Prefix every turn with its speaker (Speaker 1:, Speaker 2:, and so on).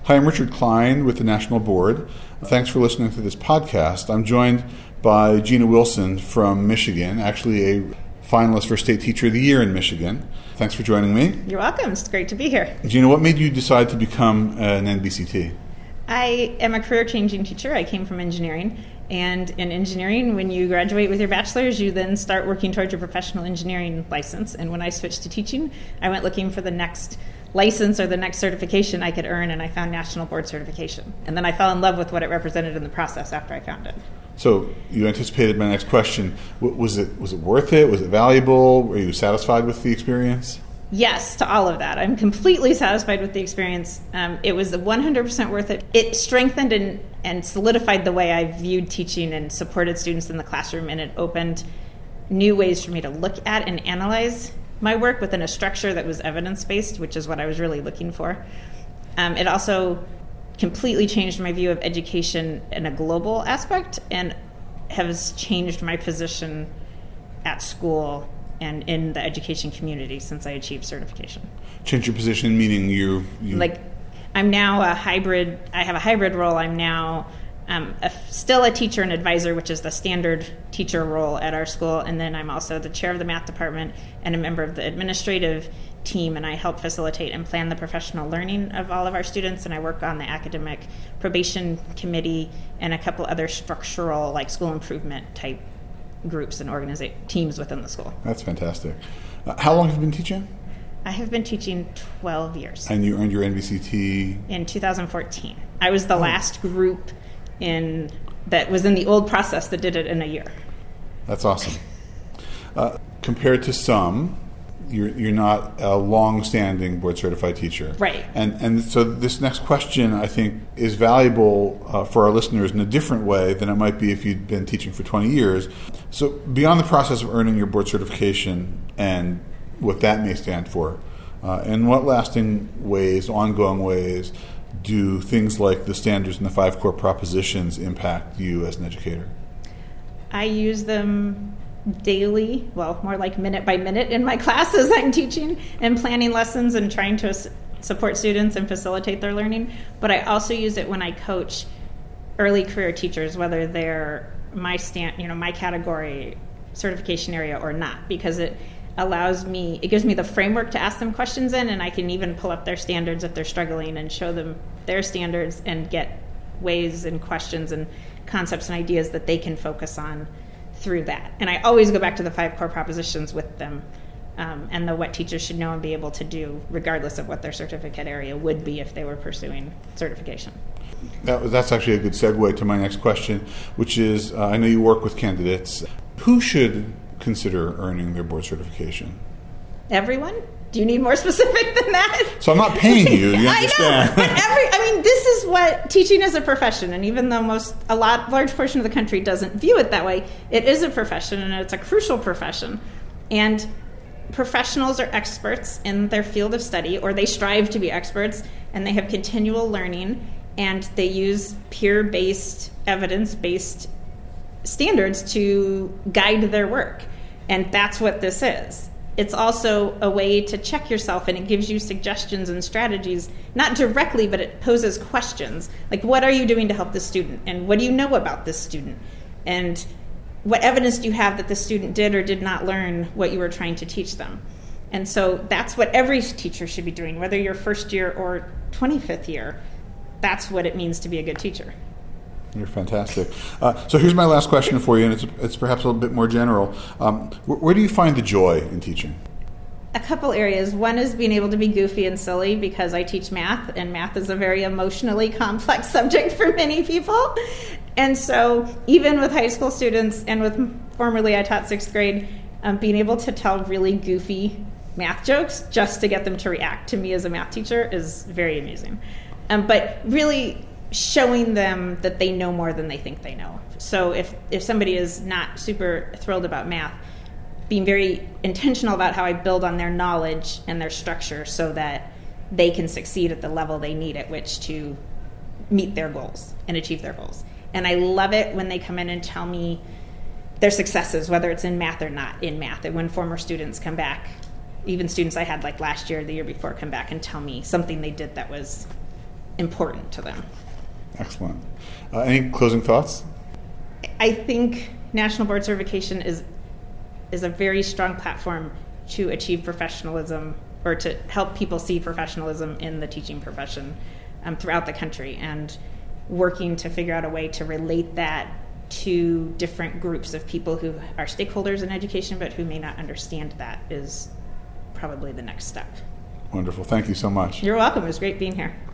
Speaker 1: Hi, I'm Richard Klein with the National Board. Thanks for listening to this podcast. I'm joined by Gina Wilson from Michigan, actually a finalist for State Teacher of the Year in Michigan. Thanks for joining me.
Speaker 2: You're welcome. It's great to be here.
Speaker 1: Gina, what made you decide to become an NBCT?
Speaker 2: I am a career-changing teacher. I came from engineering. And in engineering, when you graduate with your bachelor's, you then start working towards your professional engineering license. And when I switched to teaching, I went looking for the next license or the next certification I could earn, and I found National Board Certification. And then I fell in love with what it represented in the process after I found it.
Speaker 1: So you anticipated my next question. Was it worth it? Was it valuable? Were you satisfied with the experience?
Speaker 2: Yes, to all of that. I'm completely satisfied with the experience. It was 100% worth it. It strengthened and solidified the way I viewed teaching and supported students in the classroom, and it opened new ways for me to look at and analyze my work within a structure that was evidence-based, which is what I was really looking for. It also completely changed my view of education in a global aspect and has changed my position at school and in the education community since I achieved certification.
Speaker 1: Change your position, meaning you...
Speaker 2: Like, I'm now I have a hybrid role. I'm now still a teacher and advisor, which is the standard teacher role at our school. And then I'm also the chair of the math department and a member of the administrative team. And I help facilitate and plan the professional learning of all of our students. And I work on the academic probation committee and a couple other structural, like school improvement type groups and teams within the school.
Speaker 1: That's fantastic. How long have you been teaching?
Speaker 2: I have been teaching 12 years.
Speaker 1: And you earned your NBCT?
Speaker 2: In 2014. I was the last group that was in the old process that did it in a year.
Speaker 1: That's awesome. Compared to some, you're not a long-standing board-certified teacher.
Speaker 2: Right.
Speaker 1: And so this next question, I think, is valuable for our listeners in a different way than it might be if you'd been teaching for 20 years. So beyond the process of earning your board certification and what that may stand for, in what lasting ways, ongoing ways, do things like the standards and the 5 core propositions impact you as an educator?
Speaker 2: I use them daily, well, more like minute by minute in my classes I'm teaching and planning lessons and trying to support students and facilitate their learning. But I also use it when I coach early career teachers, whether they're my category certification area or not, because it gives me the framework to ask them questions in, and I can even pull up their standards if they're struggling and show them their standards and get ways and questions and concepts and ideas that they can focus on through that. And I always go back to the 5 core propositions with them and what teachers should know and be able to do regardless of what their certificate area would be if they were pursuing certification.
Speaker 1: That's actually a good segue to my next question, which is, I know you work with candidates. Who should consider earning their board certification?
Speaker 2: Everyone? Do you need more specific than that?
Speaker 1: So I'm not paying you. You understand?
Speaker 2: I know, but this is what teaching is a profession, and even though large portion of the country doesn't view it that way, it is a profession, and it's a crucial profession. And professionals are experts in their field of study, or they strive to be experts, and they have continual learning, and they use peer-based, evidence-based standards to guide their work. And that's what this is. It's also a way to check yourself, and it gives you suggestions and strategies, not directly, but it poses questions. Like, what are you doing to help this student? And what do you know about this student? And what evidence do you have that the student did or did not learn what you were trying to teach them? And so that's what every teacher should be doing, whether you're first year or 25th year. That's what it means to be a good teacher.
Speaker 1: You're fantastic. So here's my last question for you, and it's perhaps a little bit more general. Where do you find the joy in teaching?
Speaker 2: A couple areas. One is being able to be goofy and silly because I teach math, and math is a very emotionally complex subject for many people. And so even with high school students and formerly I taught 6th grade, being able to tell really goofy math jokes just to get them to react to me as a math teacher is very amusing. But really showing them that they know more than they think they know. So if somebody is not super thrilled about math, being very intentional about how I build on their knowledge and their structure so that they can succeed at the level they need at which to meet their goals and achieve their goals. And I love it when they come in and tell me their successes, whether it's in math or not in math. And when former students come back, even students I had like last year or the year before come back and tell me something they did that was important to them.
Speaker 1: Excellent. Any closing thoughts?
Speaker 2: I think National Board Certification is a very strong platform to achieve professionalism, or to help people see professionalism in the teaching profession throughout the country, and working to figure out a way to relate that to different groups of people who are stakeholders in education but who may not understand that is probably the next step.
Speaker 1: Wonderful. Thank you so much.
Speaker 2: You're welcome. It was great being here.